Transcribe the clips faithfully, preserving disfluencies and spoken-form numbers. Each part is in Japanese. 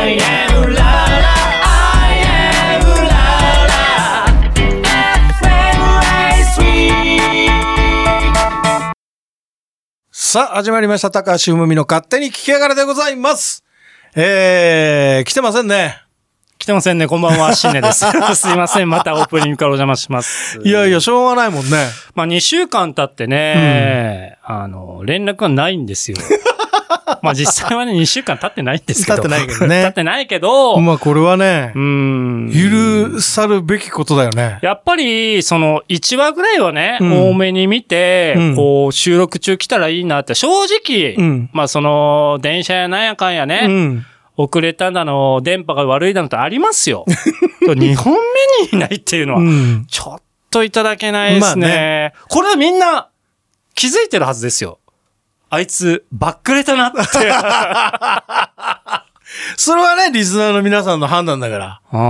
I am ララ I am ララ エフエムエースリー さあ始まりました。高橋文美の勝手に聞きやがれでございます。えー、来てませんね。 来てませんね。こんばんは、シンネです。すいません。またオープニングからお邪魔します。 いやいや、しょうがないもんね。 まあ、にしゅうかん経ってね、うん、あの、連絡がないんですよ。まあ、実際はね、にしゅうかん経ってないんですけど。 経ってないけどね。 経ってないけど。 まあ、これはね、 うん、 許さるべきことだよね。 やっぱり、その、いちわぐらいはね、うん、多めに見て、うん、こう、収録中来たらいいなって、正直、うん、まあ、その、電車やなんやかんやね、うん遅れただの、電波が悪いだのとありますよ。にほんめにいないっていうのは、うん、ちょっといただけないですね。まあねこれはみんな気づいてるはずですよ。あいつ、バックれたなって。 それはね、リスナーの皆さんの判断だから。 あうん、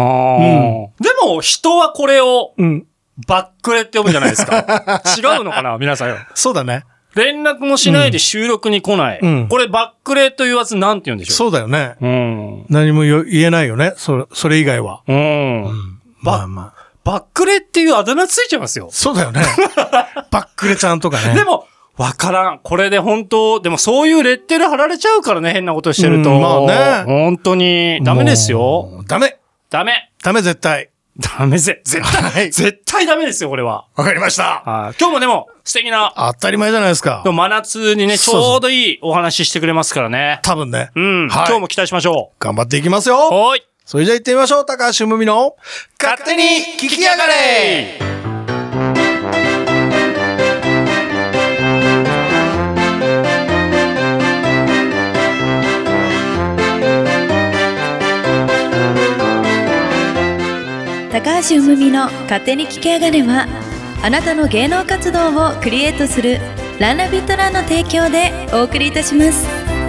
でも、人はこれを、バックれって呼ぶんじゃないですか。違うのかな皆さんよ。 そうだね。 連絡もしないで収録に来ない。うん、これバックレと言わずなんて言うんでしょう。 そうだよね。うん、何も言えないよね。それ、それ以外は。うん。うん、 まあまあ。バックレっていうあだ名ついちゃいますよ。 そうだよね。バックレちゃんとかね。 でも、わからん。これで本当、でもそういうレッテル貼られちゃうからね、変なことしてると。うん、まあね。本当に、ダメですよ。 ダメ。 ダメ。 ダメ絶対。 ダメぜ。絶対、はい、絶対ダメですよ、これは。 わかりました。 今日もでも、素敵な。 当たり前じゃないですか。 でも真夏にね、ちょうどいいお話ししてくれますからね。 多分ね。 うん、はい。今日も期待しましょう。 頑張っていきますよ。 はい。 それじゃあ行ってみましょう。高橋文美の勝手に聞きやがれ。 高橋うむみの勝手に聞きやがれはあなたの芸能活動をクリエイトするランナビットランの提供でお送りいたします。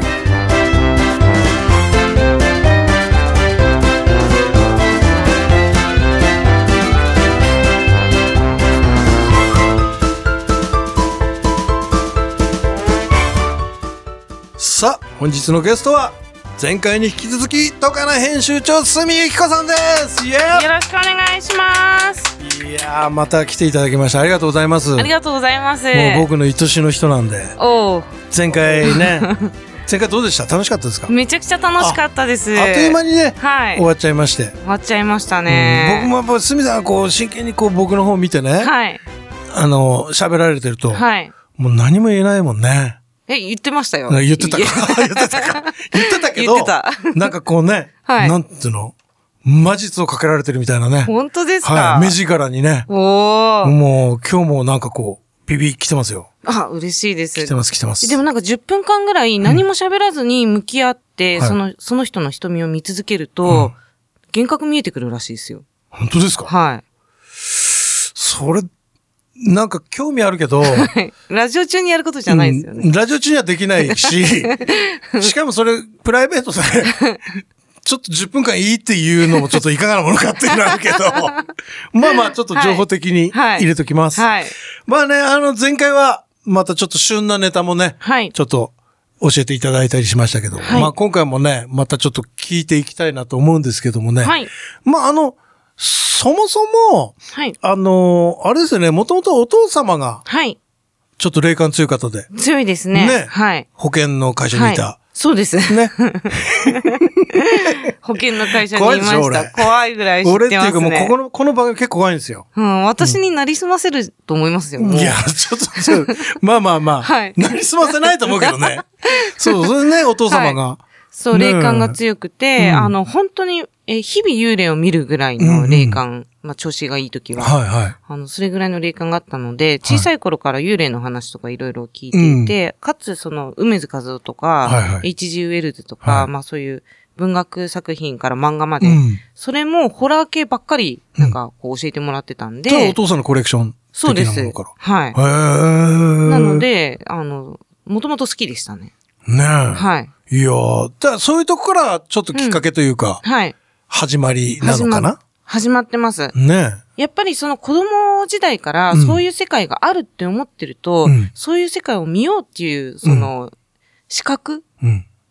さあ本日のゲストは前回に引き続き戸金編集長堤由紀子さんです。イエーよろしくお願いします。 いやーまた来ていただきました。ありがとうございます。 ありがとうございます。もう僕の愛しの人なんで。お前回ね前回どうでした？楽しかったですか？ めちゃくちゃ楽しかったです。 あっという間にね、はい、終わっちゃいまして終わっちゃいましたね、 うん、僕もやっぱ堤さんがこう真剣にこう僕の方を見てね、はい、あの喋られてると、はい、もう何も言えないもんね。 え、言ってましたよ。 言ってたか。言ってたか。言ってたけど、なんかこうね、はい、なんていうの魔術をかけられてるみたいなね。 本当ですか？ はい。目力にね。おー。もう今日もなんかこう、ビビ来てますよ。 あ、嬉しいです。 来てます来てます。 でもなんかじゅっぷんかんぐらい何も喋らずに向き合って、うん、その、その人の瞳を見続けると、うん、幻覚見えてくるらしいですよ。 本当ですか？はい。それ、なんか興味あるけど、 ラジオ中にやることじゃないですよね。 うん、ラジオ中にはできないし、しかもそれプライベートで、ちょっとじゅっぷんかんいいっていうのもちょっといかがなものかっていうのはあるけど、まあまあちょっと情報的に入れときます。はいはい、まあね、あの前回はまたちょっと旬なネタもね、はい、ちょっと教えていただいたりしましたけど、はい、まあ今回もね、またちょっと聞いていきたいなと思うんですけどもね、はい、まああの、そもそも、はい、あの、あれですよね、もともとお父様が、はい。ちょっと霊感強い方で。 強いですね。ね。はい。 保険の会社にいた。はい、 そうです。ね。保険の会社にいました。怖い, 怖いぐらい知ってますね。俺っていうかもうここの、この番組結構怖いんですよ。 うん、私になりすませると思いますよ。うん、 いや、ちょっと、ちょっとまあまあまあ。はい。なりすませないと思うけどね。そう、それね、お父様が。はい、 そう、霊感が強くて、うん、あの、本当に、え、日々幽霊を見るぐらいの霊感、うんうん、まあ、調子がいい時は、はいはい。あの、それぐらいの霊感があったので、小さい頃から幽霊の話とかいろいろ聞いていて、はい、かつ、その、梅津和夫とか、はいはい、エイチジー ウェルズとか、はい、まあ、そういう文学作品から漫画まで、うん、それもホラー系ばっかり、なんか、こう教えてもらってたんで。 うん、お父さんのコレクション的なものから。そうです。 はい。へー。なので、あの、もともと好きでしたね。 ねえ。はい。いやー、だそういうとこからちょっときっかけというか、うん、はい。始まりなのかな？ 始まってます。 ねえ。やっぱりその子供時代からそういう世界があるって思ってると、うん、そういう世界を見ようっていう、その、視覚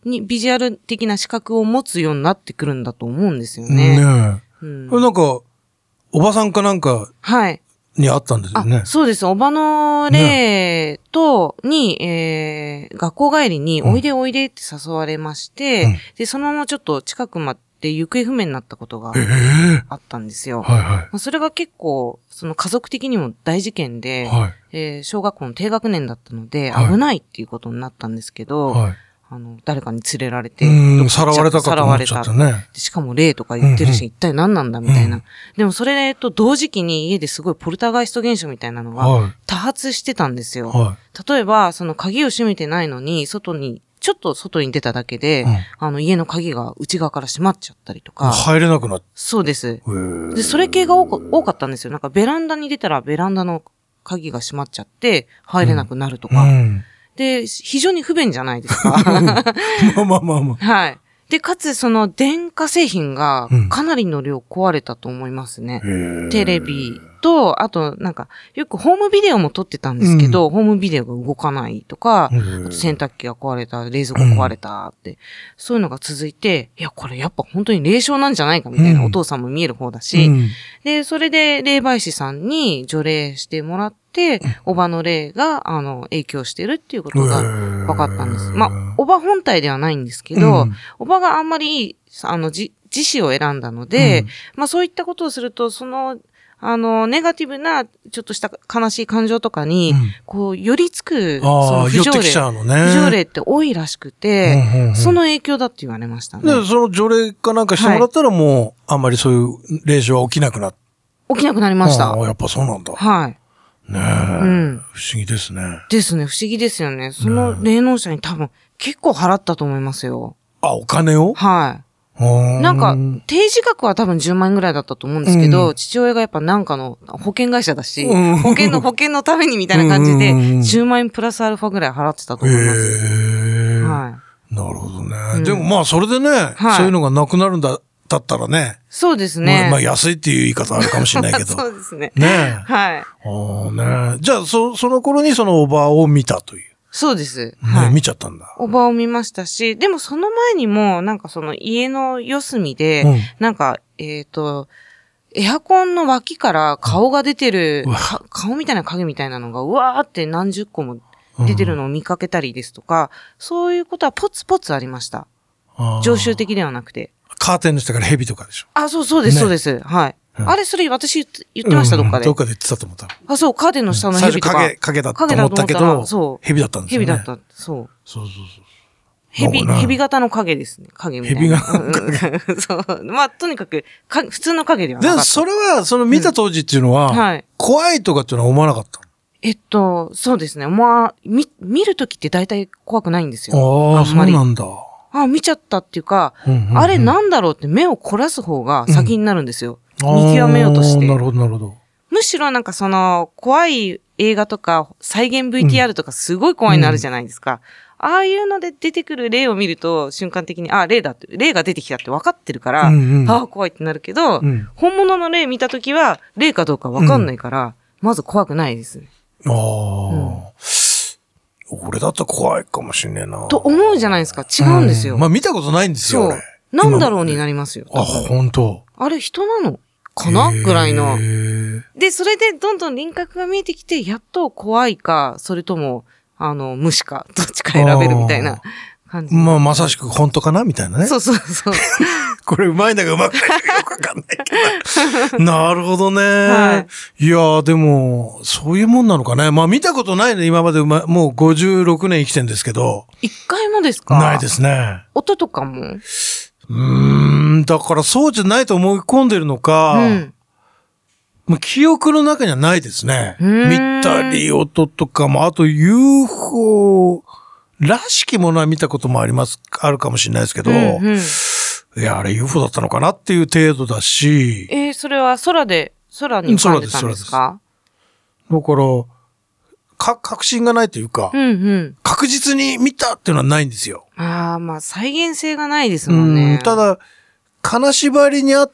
に、ビジュアル的な視覚を持つようになってくるんだと思うんですよね。 ねえ。うん、これなんか、おばさんかなんか、はい。にあったんですよね。 そうです。おばの霊と、に、えー、学校帰りに、おいでおいでって誘われまして、うん、で、そのままちょっと近くまで行方不明になったことがあったんですよ。 えー、はいはい。 それが結構、その家族的にも大事件で、はい、えー、小学校の低学年だったので、危ないっていうことになったんですけど、はい、あの、誰かに連れられて、 うん、さらわれたかと思っちゃったね。 しかも霊とか言ってるし、うんうん、一体何なんだみたいな。うん、でもそれと同時期に家ですごいポルターガイスト現象みたいなのが多発してたんですよ。はい、例えば、その鍵を閉めてないのに、外に、ちょっと外に出ただけで、うん、あの家の鍵が内側から閉まっちゃったりとか。 入れなくなっそうです。で、それ系が多か、多かったんですよ。なんかベランダに出たらベランダの鍵が閉まっちゃって入れなくなるとか。うんうんで、非常に不便じゃないですか。 まあまあまあまあ。 はい。で、かつその電化製品がかなりの量壊れたと思いますね。うん、テレビと、あとなんか、よくホームビデオも撮ってたんですけど、うん、ホームビデオが動かないとか、あと洗濯機が壊れた、冷蔵庫壊れたって、うん、そういうのが続いて、いや、これやっぱ本当に霊障なんじゃないかみたいな、うん、お父さんも見える方だし、うん、で、それで霊媒師さんに除霊してもらって、で、おばの霊が、あの、影響してるっていうことが分かったんです。まあ、おば本体ではないんですけど、うん、おばがあんまりいい、あの、じ、自死を選んだので、うん、まあそういったことをすると、その、あの、ネガティブな、ちょっとした悲しい感情とかに、うん、こう、寄りつく、その不条例、 ね、 不条例って多いらしくて、うんうんうん、その影響だって言われましたね。 で、その除霊かなんかしてもらったら、もう、あんまりそういう霊障は起きなくなっ起きなくなりました。 ああ、やっぱそうなんだ。 はい。 ねえ、うん。不思議ですね。 ですね、不思議ですよね。その霊能者に多分結構払ったと思いますよ。 あ、お金を？ はい。なんか、定時額は多分じゅうまんえんぐらいだったと思うんですけど、うん、父親がやっぱなんかの保険会社だし、うん、保険の保険のためにみたいな感じで、じゅうまんえんプラスアルファぐらい払ってたと思います。へー。はい。なるほどね。うん、でもまあそれでね、はい、そういうのがなくなるんだ。だったらね。 そうですね。 まあ、まあ、安いっていう言い方あるかもしれないけど。 そうですね。 ねえ。はい。ああね。じゃあ、そ、その頃にそのおばを見たという。 そうです。 ね、はい、見ちゃったんだ。 おばを見ましたし、でもその前にも、なんかその家の四隅で、うん、なんか、えっと、エアコンの脇から顔が出てる、うん、顔みたいな影みたいなのが、うわーって何十個も出てるのを見かけたりですとか、うん、そういうことはポツポツありました。常習的ではなくて。 カーテンの下から蛇とかでしょ。 あ、そう、そうです、ね、そうです。はい。うん、あれ、それ私言ってました、どっかで。 どっかで言ってたと思った。 あ、そう、カーテンの下の蛇とか。 最初影、影だったと思ったけど、そう。蛇だったんですよね。 蛇だった。そう。 そうそうそう。 蛇、蛇型の影ですね。影みたいな。 蛇型の影。 そう。まあ、とにかく、か、普通の影ではなかった。 でも、それは、その見た当時っていうのは、うん、はい。怖いとかっていうのは思わなかったの？ えっと、そうですね。まあ、み、見るときって大体怖くないんですよ。 ああ、そうなんだ。 あ、見ちゃったっていうか、うんうんうん、あれなんだろうって目を凝らす方が先になるんですよ。うん、見極めようとして。 なるほど、なるほど。 むしろなんかその、怖い映画とか、再現 ブイティーアール とかすごい怖いのあるじゃないですか。うん、ああいうので出てくる霊を見ると、瞬間的に、あ、霊だって、霊が出てきたって分かってるから、うんうん、ああ、怖いってなるけど、うん、本物の霊見たときは、霊かどうか分かんないから、うん、まず怖くないですね。 ああ。うん俺だったら怖いかもしんねえな。 と思うじゃないですか。違うんですよ。 うん、まあ見たことないんですよ、俺。 なんだろうになりますよ。 あ、ほんと。 あれ人なのかなぐらいの。で、それでどんどん輪郭が見えてきて、やっと怖いか、それとも、あの、無視か、どっちか選べるみたいな感じ。 まあ、まさしく本当かなみたいなね。 そうそうそう。 これうまいんだかうまくないんだかよくわかんないけど。なるほどね。はい、いやーでも、そういうもんなのかね。まあ見たことないね。今までうま、もうごじゅうろくねん生きてんですけど。 一回もですか？ ないですね。 音とかも？ うーん、だからそうじゃないと思い込んでるのか、うん、まあ、記憶の中にはないですね。見たり音とかも、あと ユーフォー らしきものは見たこともあります、あるかもしれないですけど、うんうんいや、あれ ユーフォー だったのかなっていう程度だし。 えー、それは空で、空に浮かんでたんですか？ だから、か、確信がないというか、うんうん、確実に見たっていうのはないんですよ。 ああ、まあ再現性がないですもんね。 うん、ただ、金縛りにあって、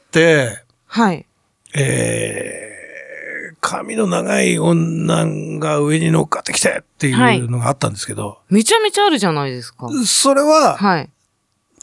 はい。 えー、髪の長い女が上に乗っかってきてっていうのがあったんですけど。 はい、めちゃめちゃあるじゃないですか。 それは、はい。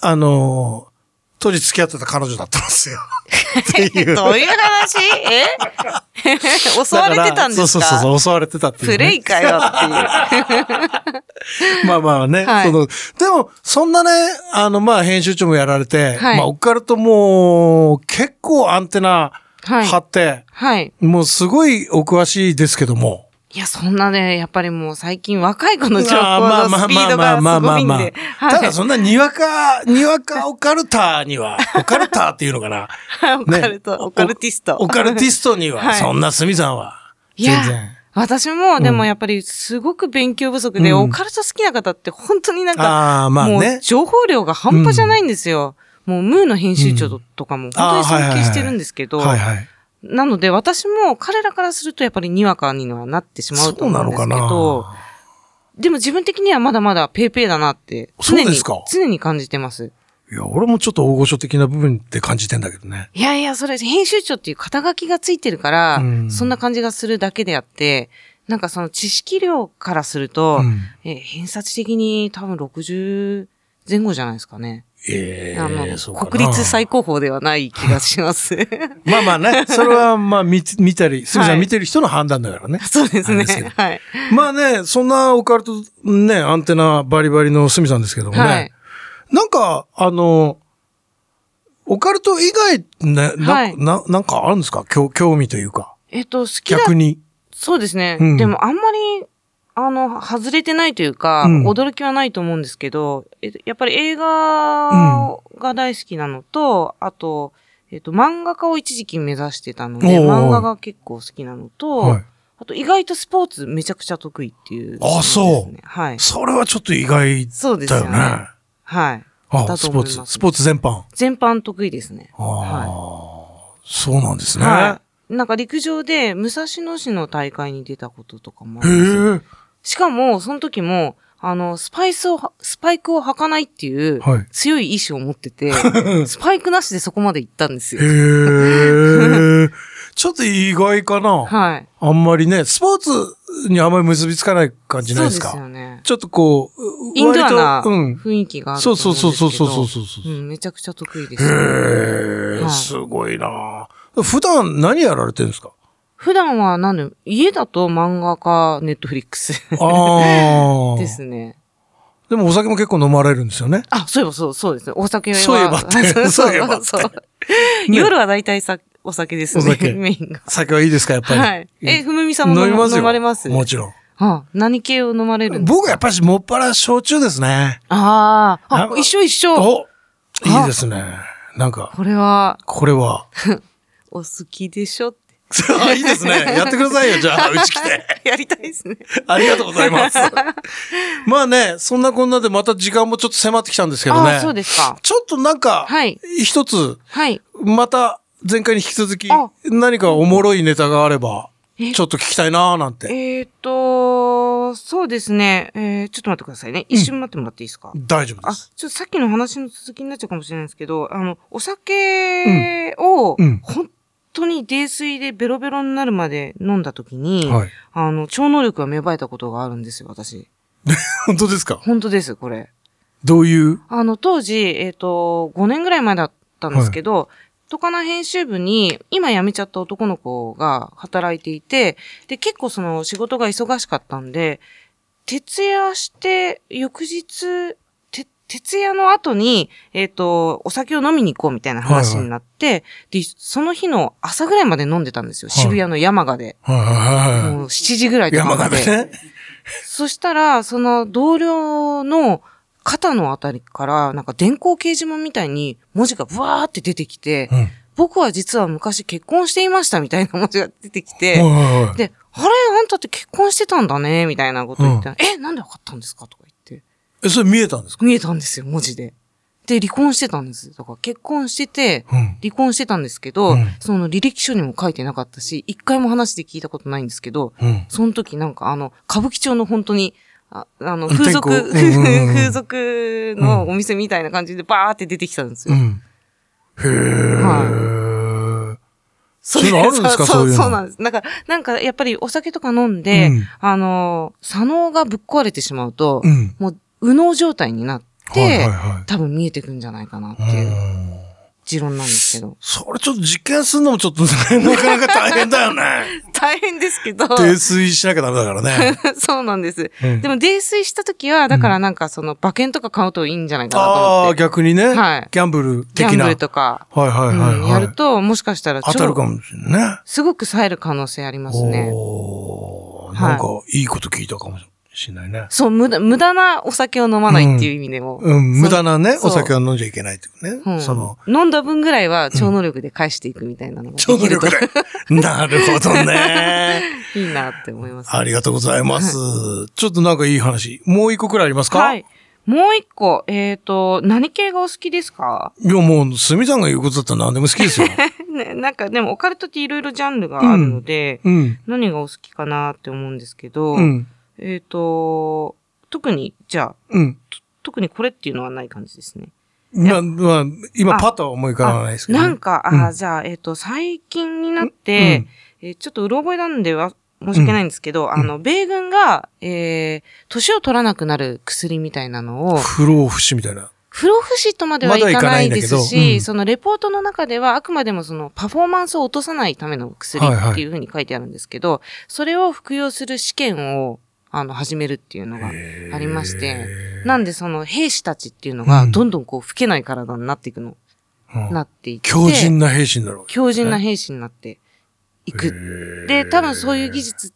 あの、当時付き合ってた彼女だったんですよ。っていう。 どういう話？え襲われてたんですか？ そうそうそう、襲われてたっていう、ね。 プレイかよっていう。 まあまあね、はい、その、でも、そんなね、あの、まあ編集長もやられて、はい、まあオカルトも結構アンテナ張って、はい、もうすごいお詳しいですけども。 いや、そんなね、やっぱりもう最近若い子の情報のスピードがすごいんで。 ただそんなにわか、にわかオカルターには、オカルターっていうのかな。 オカルト、ね、オカルティスト。 オカルティストには、はい、そんな鷲見さんは、全然。 私も、でもやっぱりすごく勉強不足で、うん、オカルト好きな方って本当になんか、あまあね、もう情報量が半端じゃないんですよ。うん、もうムーの編集長とかも本当に尊敬してるんですけど、はいはいはいなので私も彼らからするとやっぱりにわかにはなってしまうと思うんですけど、でも自分的にはまだまだペーペーだなって常に、常に感じてます。 いや、俺もちょっと大御所的な部分って感じてんだけどね。 いやいや、それ編集長っていう肩書きがついてるから、うん、そんな感じがするだけであって、なんかその知識量からすると、うん、え偏差値的に多分ろくじゅうぜん後じゃないですかね。 ええー、あのそうかな。 国立最高峰ではない気がします。 まあまあね、それはまあ見、見たり、すみません、見てる人の判断だからね。 そうですね。はい。 まあね、そんなオカルトね、アンテナバリバリのすみさんですけどもね。はい。なんか、あの、オカルト以外ね、な、はい、な、なんかあるんですか興、興味というか。 えっと、好きだ。 逆に。 そうですね。うん、でもあんまり、あの、外れてないというか、うん、驚きはないと思うんですけど、えやっぱり映画が大好きなのと、うん、あと、えっと、漫画家を一時期目指してたので、漫画が結構好きなのと、はい、あと意外とスポーツめちゃくちゃ得意っていう、ね。 あ、そう。 はい。 それはちょっと意外だよね。 そうですよね。はい。 あ、だと思います。スポーツ、スポーツ全般。 全般得意ですね。 ああ、はい。そうなんですね。 はい。なんか陸上で武蔵野市の大会に出たこととかもあります。へえ。しかも、その時も、あの、スパイスを、スパイクを履かないっていう、強い意志を持ってて、はい、スパイクなしでそこまで行ったんですよ。へー。ちょっと意外かな。 はい。 あんまりね、スポーツにあんまり結びつかない感じないですか？ そうですよね。 ちょっとこう、 インドアな雰囲気があると思うんですけど。 そうそうそうそうそうそう、 うん。めちゃくちゃ得意です。 へー、はい、すごいな。普段何やられてるんですか？ 普段はなんで、家だと漫画かネットフリックス。ああ。ですね。 でもお酒も結構飲まれるんですよね。 あ、そういえばそう、そうですね。お酒は。 そういえばって。 そういえばそう。夜は大体さ、お酒ですね。お酒。メインが。 酒はいいですか、やっぱり。はい。 え、ふむみさんも飲みますよ。飲まれます？ もちろん。 はあ、何系を飲まれるんですか？ 僕はやっぱりもっぱら焼酎ですね。 ああ。あ、一緒一緒。 お、いいですね。なんか。 これは。 これは。 お好きでしょ？ あ、いいですね。やってくださいよ、じゃあ、うち来て。 やりたいですね。 ありがとうございます。まあね、そんなこんなでまた時間もちょっと迫ってきたんですけどね。 あ、そうですか。 ちょっとなんか、はい。一つ、はい。また前回に引き続き、何かおもろいネタがあれば、ちょっと聞きたいなーなんて。 えーっと、そうですね。えー、ちょっと待ってくださいね。一瞬待ってもらっていいですか？ うん、大丈夫です。 あ、ちょっとさっきの話の続きになっちゃうかもしれないんですけど、あの、お酒を、うん、本当に泥酔でベロベロになるまで飲んだ時に、はい、あの、超能力が芽生えたことがあるんですよ、私。 本当ですか？ 本当です、これ。 どういう？ あの、当時、えっと、ごねんぐらい前だったんですけど、はい、トカナ編集部に、今辞めちゃった男の子が働いていて、で、結構その仕事が忙しかったんで、徹夜して、翌日、徹夜の後に、えっと、お酒を飲みに行こうみたいな話になって、はいはい、で、その日の朝ぐらいまで飲んでたんですよ。はい、渋谷の山賀で。はいはいはい、もうしちじぐらいとかまで。山賀でね。そしたら、その同僚の肩のあたりから、なんか電光掲示板みたいに文字がブワーって出てきて、うん、僕は実は昔結婚していましたみたいな文字が出てきて、はいはいはい、で、あれあんたって結婚してたんだねみたいなこと言って、うん、え、なんでわかったんですかとか言って。 え、それ見えたんですか？ 見えたんですよ、文字で。で、離婚してたんです。だから結婚してて、うん、離婚してたんですけど、うん、その履歴書にも書いてなかったし、一回も話で聞いたことないんですけど、うん、その時なんかあの、歌舞伎町の本当に、あ, あの、風俗、うんうんうん、風俗のお店みたいな感じでバーって出てきたんですよ。うん、 へー。はい。そういうのあるんですか？そういうの。 そうなんです。なんか、なんかやっぱりお酒とか飲んで、うん、あの、左脳がぶっ壊れてしまうと、うん、もう、右脳状態になって、 はいはいはい、 多分見えてくんじゃないかなっていう持論なんですけど。 それちょっと実験するのもちょっとなかなか大変だよね。 大変ですけど。 泥酔しなきゃダメだからね。 そうなんです、うん。でも泥酔した時は、だからなんかその馬券とか買うといいんじゃないかなと思って。ああ、 逆にね。はい。ギャンブル的な。 ギャンブルとか。 はいはいはい、はいうん、 やると、もしかしたら当たるかもしれないね。 すごく冴える可能性ありますね。 おー、なんかいいこと聞いたかもしれない。しないね。 そう、無駄、無駄なお酒を飲まないっていう意味でも。 うん、うん、無駄なね、お酒を飲んじゃいけないっていうね。 うん、 その。 飲んだ分ぐらいは超能力で返していくみたいなのができると、 超能力で。なるほどね。 いいなって思います、 ね。ありがとうございます。ちょっとなんかいい話。もう一個くらいありますか？ はい。もう一個、えっ、ー、と、何系がお好きですか？ いや、もう、すみさんが言うことだったら何でも好きですよ。 ね、なんか、でも、オカルトっていろいろジャンルがあるので、うんうん、何がお好きかなって思うんですけど、うん、えっ、ー、と、特に、じゃあ、うん、特にこれっていうのはない感じですね。 まあ、まあ、今パッとは思い浮かばないですけど、ね。 なんか、あ、うん、じゃあ、えっ、ー、と、最近になって、うん、えー、ちょっとうろ覚えなんでは、申し訳ないんですけど、うん、あの、米軍が、えー、年を取らなくなる薬みたいなのを。 不老不死みたいな。 不老不死とまではいかないですし、まうん、そのレポートの中ではあくまでもそのパフォーマンスを落とさないための薬っていうふうに書いてあるんですけど、はいはい、それを服用する試験を、あの、始めるっていうのがありまして、なんでその兵士たちっていうのが、どんどんこう、老けない体になっていくの、うん、なっていって。 強靭な兵士になるわけ、 ね。強靭な兵士になっていく。で、多分そういう技術って、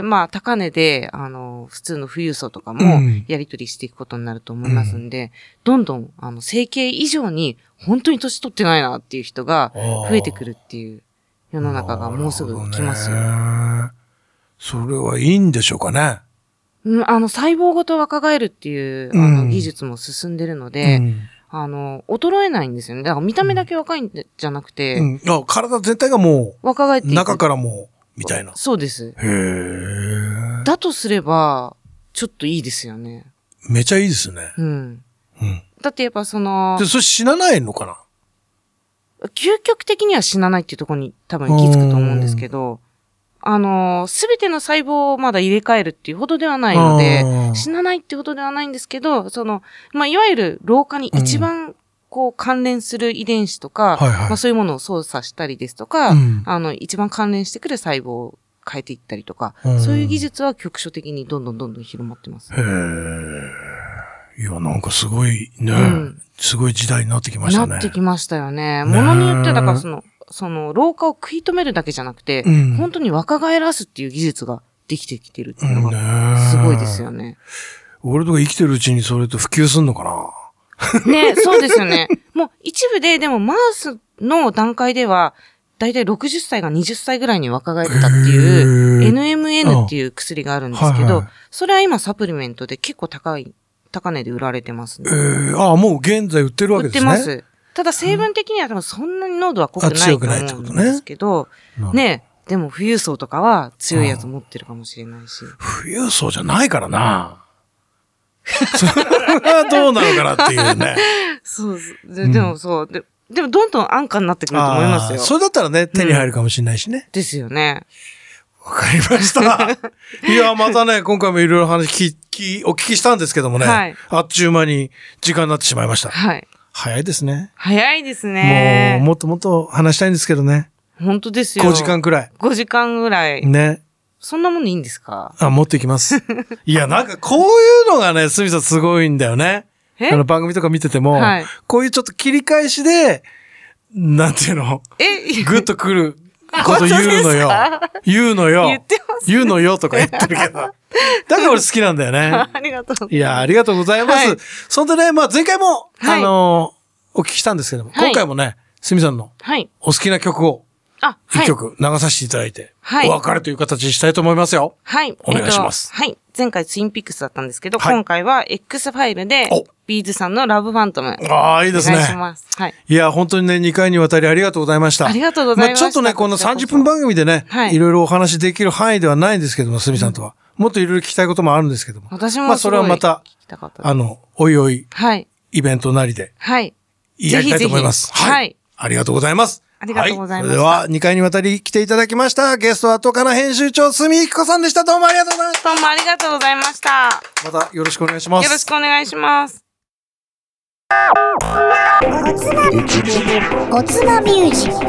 まあ、高値で、あの、普通の富裕層とかも、やり取りしていくことになると思いますんで、うん、どんどん、あの、整形以上に、本当に年取ってないなっていう人が、増えてくるっていう世の中がもうすぐ来ますよ。 それはいいんでしょうかね。 うん、あの、細胞ごと若返るっていう、あの、技術も進んでるので、うん、あの、衰えないんですよね。だから見た目だけ若いんじゃなくて、 うんうん、あ、体全体がもう、 若返っていく。 中からも、みたいな。 そうです。 へー。 だとすれば、ちょっといいですよね。 めちゃいいですね。 うん。うん。だってやっぱその、 で、それ死なないのかな？ 究極的には死なないっていうところに多分行き着くと思うんですけど、あの、すべての細胞をまだ入れ替えるっていうほどではないので、死なないってほどではないんですけど、その、まあ、いわゆる老化に一番、こう、関連する遺伝子とか、うんまあ、そういうものを操作したりですとか、うん、あの、一番関連してくる細胞を変えていったりとか、うん、そういう技術は局所的にどんどんどんどん広まってます。 へー。いや、なんかすごいね、うん、すごい時代になってきましたね。 なってきましたよね。ものによっては、だからその、その、老化を食い止めるだけじゃなくて、うん、本当に若返らすっていう技術ができてきてるっていうのが、すごいですよね。 俺とか生きてるうちにそれと普及すんのかなね、そうですよね。もう一部で、でもマウスの段階では、だいたいろくじゅっさいがはたちぐらいに若返ったっていう、エヌエムエヌ っていう薬があるんですけど、はいはい、それは今サプリメントで結構高い、高値で売られてますね。 えー、ああ、もう現在売ってるわけですね。 売ってます。ただ成分的には多分そんなに濃度は濃くないと思うんですけど、ね, ね、でも富裕層とかは強いやつ持ってるかもしれないし。 富裕層じゃないからな。それはどうなのかなっていうね。 そうで、でもそう、で、でもどんどん安価になってくると思いますよ。 それだったらね、手に入るかもしれないしね。 うん、ですよね。 わかりました。いや、またね、今回もいろいろ話聞き、お聞きしたんですけどもね、はい、あっちゅう間に時間になってしまいました。 はい。 早いですね。 早いですね。 もう、もっともっと話したいんですけどね。 本当ですよ。 ごじかんくらい。 ごじかんぐらい。 ね。 そんなもんでいいんですか？ あ、持っていきます。いや、なんかこういうのがね、すみさんすごいんだよね。あの番組とか見てても、はい、こういうちょっと切り返しで、なんていうの？えグッとくること言うのよ。言うのよ。言ってます、ね。言うのよとか言ってるけど。だから俺好きなんだよね。 ありがとう。 いや、ありがとうございます。はい、そんでね、まあ前回も、はい、あのー、お聞きしたんですけども、はい、今回もね、すみさんの、お好きな曲を、あ、はい、一曲流させていただいて、はい、お別れという形にしたいと思いますよ。 はい。 お願いします。 えっと、はい。前回ツインピックスだったんですけど、はい、今回は X ファイルで、ビーズさんのラブファントム。 ああ、いいですね。 お願いします。はい。 いや、本当にね、にかいにわたりありがとうございました。 ありがとうございました。 まあちょっとね、このさんじゅっぷん番組でね、はい、いろいろお話できる範囲ではないんですけども、すみさんとは。うん、もっといろいろ聞きたいこともあるんですけども。 私もまあそれはまた、あの、おいおい、 はい。 イベントなりで、 はい。 やりたいと思います。 ぜひぜひはい。はい。 ありがとうございます。 ありがとうございます。 はい、それではにかいにわたり来ていただきました。ゲストはトカナ編集長、住井紀子さんでした。どうもありがとうございました。 どうもありがとうございました。 またよろしくお願いします。 よろしくお願いします。 おつまミュージック。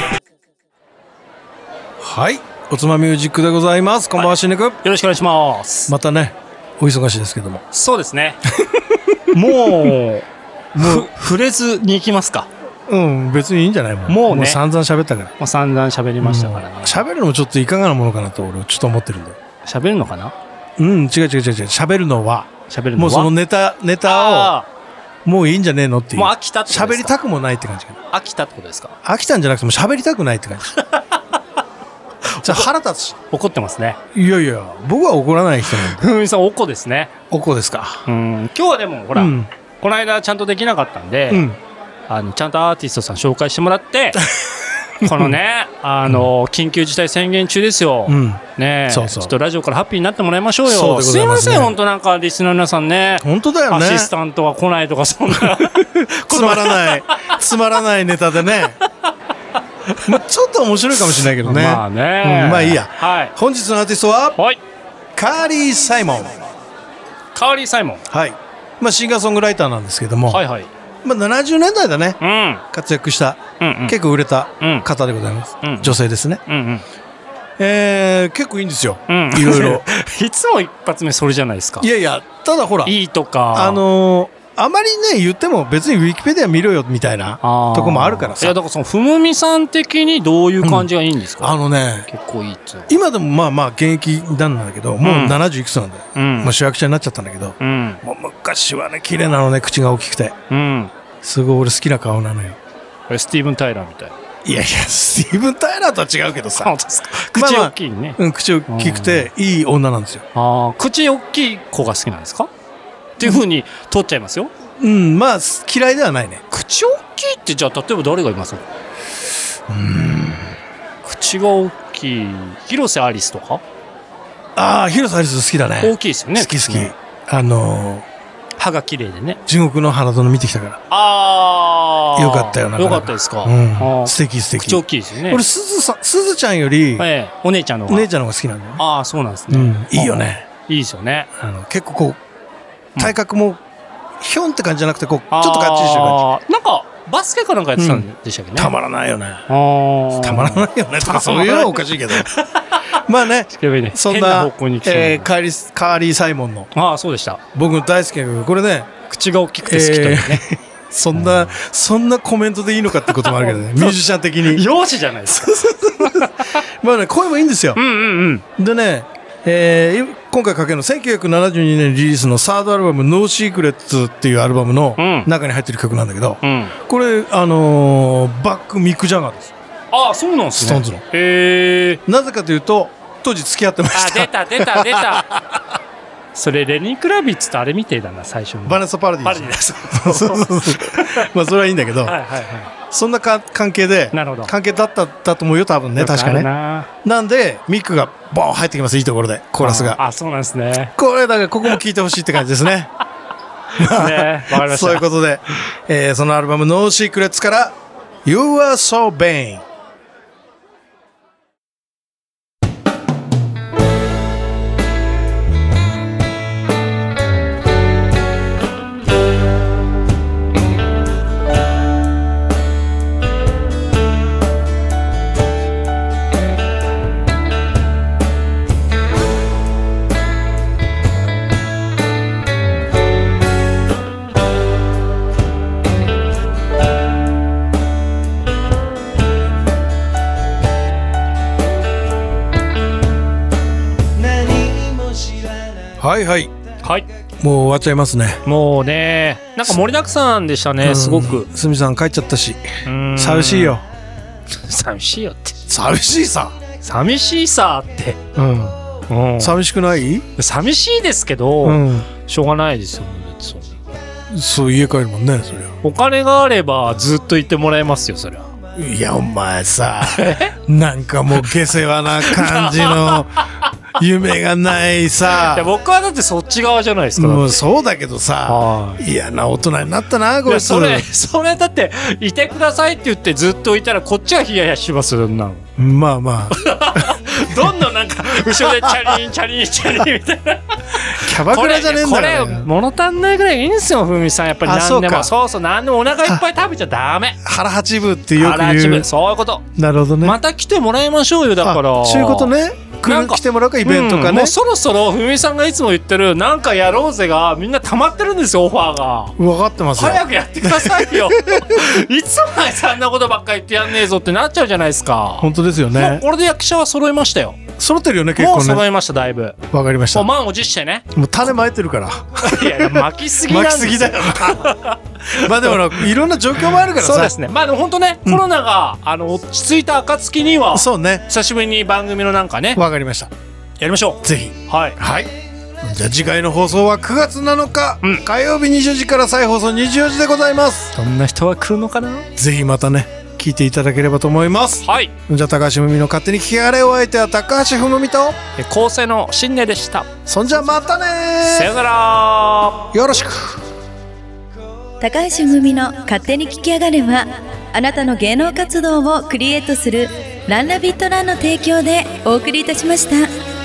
はい、おつまミュージックでございます。こんばんは、しんねく。よろしくお願いします。 またね、お忙しいですけども。 そうですね。もう、もう触れずに行きますか。 うん、別にいいんじゃないもん。もうね。もう散々喋ったから。もう散々喋りましたからね。 喋るのもちょっといかがなものかなと俺はちょっと思ってるんだよ。 喋るのかな？ うん、違う違う違う違う。喋るのは。 喋るのは。 もうそのネタ、ネタを、もういいんじゃねえのっていう。 もう飽きたってことですか？ 喋りたくもないって感じかな。 飽きたってことですか？ 飽きたんじゃなくても喋りたくないって感じ。じゃあ腹立つし。 怒ってますね。 いやいや、僕は怒らない人なんで。 ふみさん、おこですね。 おこですか。 うん。今日はでも、ほら、うん、この間ちゃんとできなかったんで、うん、あの、ちゃんとアーティストさん紹介してもらって、このね、あの、うん、緊急事態宣言中ですよ。うん、ねえ、そうそう。ちょっとラジオからハッピーになってもらいましょうよ。そうでございますね。すいません、本当なんかリスナーの皆さんね。 本当だよね。 アシスタントは来ないとか、そんな。 つまらない、つまらないネタでね。まあちょっと面白いかもしれないけどね。 まあね、 うん、まあいいや、 はい、 本日のアーティストは、 はい、 カーリー・サイモン。 カーリー・サイモン、 はい、まあ、シンガーソングライターなんですけども、はいはい、まあ、ななじゅうねんだいだね、うん、活躍した、うんうん、結構売れた方でございます、うん、女性ですね、うんうん、えー、結構いいんですよ、うん、いろいろいつも一発目それじゃないですか。 いやいや、ただほらいいとか、 あのーあまりね言っても別にウィキペディア見ろよみたいなとこもあるからさ。 いやだからそのふむみさん的にどういう感じがいいんですか？ うん、あのね結構いいっつう。 今でもまあまあ現役なんだけど、もうななじゅういくつなんだよ。うん、まあ主役者になっちゃったんだけど、うん、もう昔はね綺麗なのね、口が大きくて、うん、すごい俺好きな顔なのよ。 スティーブン・タイラーみたい。 いやいやスティーブン・タイラーとは違うけどさ。 そうですか。口大きいね。 まあまあ、うん、口大きくていい女なんですよ。 ああ、口大きい子が好きなんですか？っていう風に取っちゃいますよ。 うん、まあ嫌いではないね。 口大きいってじゃあ例えば誰がいます？うーん、口が大きい広瀬アリスとか。 ああ、広瀬アリス好きだね。 大きいですよね。 好き好き。あのー、 歯が綺麗でね。 地獄の花園見てきたから。 ああ、 よかったよな。 よかったですか。 うん、素敵素敵。 口大きいですよね。 俺すずさん、すずちゃんより、 ええ、お姉ちゃんのお姉ちゃんの方が好きなんだよね。 ああ、そうなんですね。 うん、いいよね。 いいですよね。 あの結構こう体格も、うん、ヒョンって感じじゃなくてこうちょっとガッチリしてる感じ。 なんかバスケかなんかやってたんでしたっけね。 たまらないよね。たまらないよねとかそういうのはおかしいけどまあね、そんな、えー、カーリーカーリー・サイモンの、 ああそうでした、 僕の大好きなこれね、 口が大きくて好きというね、えー、 そんなそんなコメントでいいのかってこともあるけどねミュージシャン的に容姿じゃないですかまあね、声もいいんですよ。うんうんうん。でね、えー、今回かけるのせんきゅうひゃくななじゅうにねんリリースのサードアルバム「ノーシークレッツ」っていうアルバムの中に入ってる曲なんだけど、うん、これあのー、バックミック・ジャガーです。 ああ、そうなんですね。 ストーンズの。 へー。 なぜかというと当時付き合ってました。 あ、出た出た出たそれレニー・クラビッツとあれみてえだな、最初にバネッサ・パラディ。 パラディです。 まあそれはいいんだけど、はいはいはい、そんなか関係で、 なるほど、 関係だっただと思うよ多分ね、確かね。なんでミックがボーン入ってきます、いいところでコーラスが。 ああ、そうなんですね。 これだからここも聴いてほしいって感じですね。 ね、わかりました。 そういうことで、えー、そのアルバム「ノーシークレッツ」から「You Are So Vain」。はいはいはい、 もう終わっちゃいますね。 もうね、なんか盛りだくさんでしたね、すごく。 すみさん帰っちゃったし、寂しいよ。 寂しいよって。 寂しいさ。 寂しいさって。うん。 うん、寂しくない？ 寂しいですけど、うん、しょうがないですよね。 そう、そう家帰るもんね、そりゃ。 お金があればずっといてもらえますよ、そりゃ。 いやお前さ、なんかもう下世話な感じの夢がないさ。 いや僕はだってそっち側じゃないですか。 もうそうだけどさ、嫌な大人になったなこれ。 それそれだっていてくださいって言ってずっといたらこっちはヒヤヒヤしますよ。なまあまあどんどんなんか後ろでチャリンチャリンチャリンみたいなキャバクラじゃねえんだよ、ね、 これ物足んないぐらいいいんですよふみさん。やっぱり何でもそうそう何でもお腹いっぱい食べちゃダメ。 腹八分ってよく言う。 腹八分そういうこと。 なるほどね。 また来てもらいましょうよ。だからそういうことね。なんか来てもらうかイベントかね、うん、 もうそろそろふみさんがいつも言ってるなんかやろうぜがみんな溜まってるんですよオファーが。 分かってますよ。 早くやってくださいよいつまでそんなことばっかり言ってやんねえぞってなっちゃうじゃないですか。 本当ですよね。 もうこれで役者は揃いましたよ。 揃ってるよね結構ね。 もう揃いましただいぶ。 わかりました。 もう満を持してね。 もう種まいてるからいやいや巻きすぎなんです巻きすぎだよまあでもいろんな状況もあるからさ。 そうですね。まあでも本当ね、うん、コロナがあの落ち着いた暁にはそうね久しぶりに番組のなんかね。 わかりました。 やりましょう。 ぜひ。 はい。 はい。じゃあ次回の放送はくがつなのか、うん、火曜日にじゅうじから再放送にじゅうよじでございます。 どんな人は来るのかな。 ぜひまたね聞いていただければと思います。 はい。 じゃあ高橋文美の勝手に聞きあれお相手は高橋文美と構成の新音でした。 そんじゃまたねさよなら。 よろしく。 高橋文美の勝手に聞きやがれはあなたの芸能活動をクリエイトするランナビットランの提供でお送りいたしました。